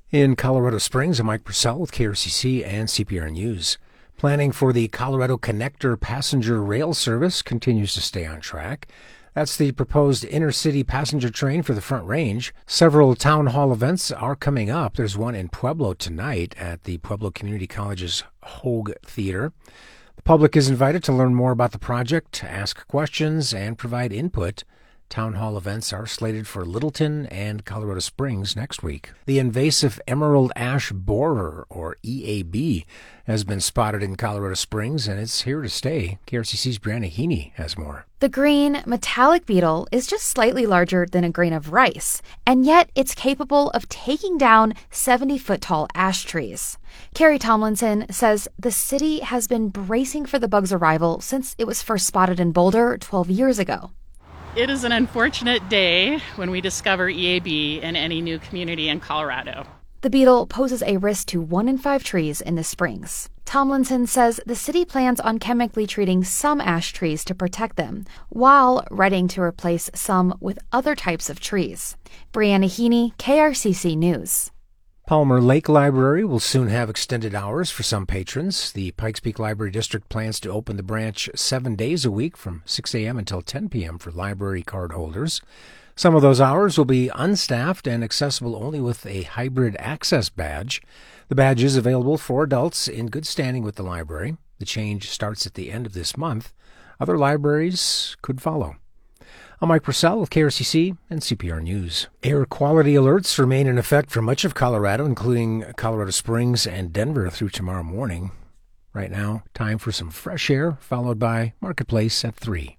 In Colorado Springs, I'm Mike Purcell with KRCC and CPR News. Planning for the Colorado Connector passenger rail service continues to stay on track. That's the proposed intercity passenger train for the Front Range. Several town hall events are coming up. There's one in Pueblo tonight at the Pueblo Community College's Hogue Theater. The public is invited to learn more about the project, ask questions, and provide input. Town hall events are slated for Littleton and Colorado Springs next week. The invasive emerald ash borer, or EAB, has been spotted in Colorado Springs, and it's here to stay. KRCC's Brianna Heaney has more. The green, metallic beetle is just slightly larger than a grain of rice, and yet it's capable of taking down 70-foot-tall ash trees. Carrie Tomlinson says the city has been bracing for the bug's arrival since it was first spotted in Boulder 12 years ago. It is an unfortunate day when we discover EAB in any new community in Colorado. The beetle poses a risk to 1 in 5 trees in the Springs. Tomlinson says the city plans on chemically treating some ash trees to protect them, while readying to replace some with other types of trees. Brianna Heaney, KRCC News. Palmer Lake Library will soon have extended hours for some patrons. The Pikes Peak Library District plans to open the branch 7 days a week from 6 a.m. until 10 p.m. for library card holders. Some of those hours will be unstaffed and accessible only with a hybrid access badge. The badge is available for adults in good standing with the library. The change starts at the end of this month. Other libraries could follow. I'm Mike Purcell with KRCC and CPR News. Air quality alerts remain in effect for much of Colorado, including Colorado Springs and Denver through tomorrow morning. Right now, time for some fresh air, followed by Marketplace at 3.